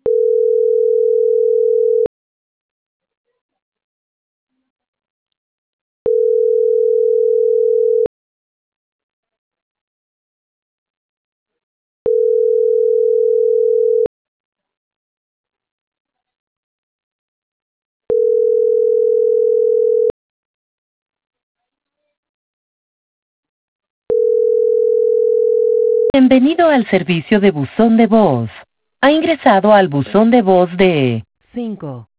Bienvenido al servicio de buzón de voz. Ha ingresado al buzón de voz de 5